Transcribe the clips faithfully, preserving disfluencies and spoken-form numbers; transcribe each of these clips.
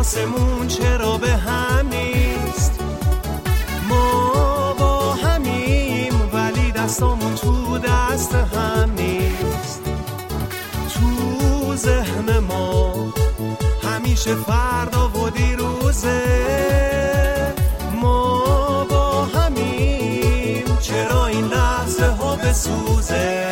حواسمون چرا به هم نیست؟ ما با همیم ولی دستامون تو دست هم نیست. تو ذهن ما همیشه فردا و دیروزه. ما با همیم چرا این لحظه ها بسوزه؟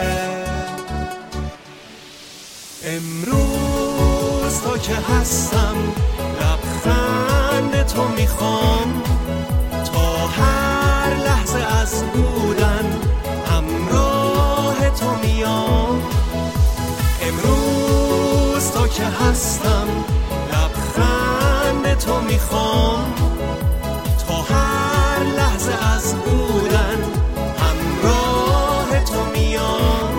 امروز تا که هستم لبخند تو میخوام، تا هر لحظه از بودن همراه تو میام. امروز تا که هستم لبخند تو میخوام، تا هر لحظه از بودن همراه تو میام.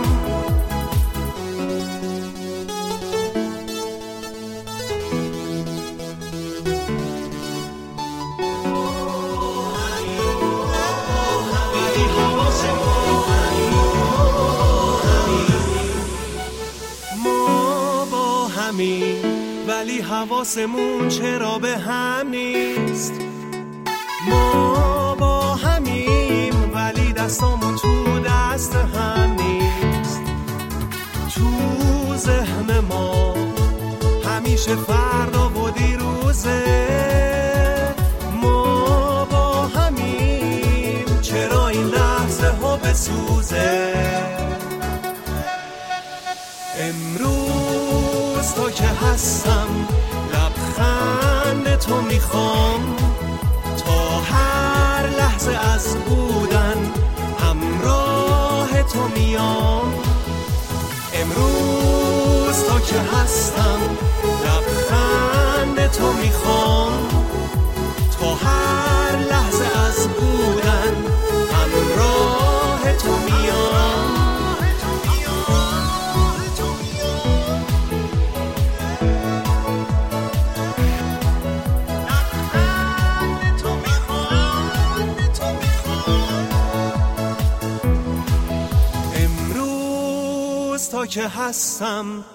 ولی حواسمون چرا به هم نیست؟ ما با همیم ولی دستامون تو دست هم نیست. تو ذهن ما همیشه فردا و دیروزه. ما با همیم چرا این لحظه ها بسوزه؟ امروز تا که هستم لبخند تو میخوام، تا هر لحظه از بودن همراه تو میام. امروز تا که هستم لبخند تو میخوام، تا هر لحظه از بودن همراه تو میام. تا که هستم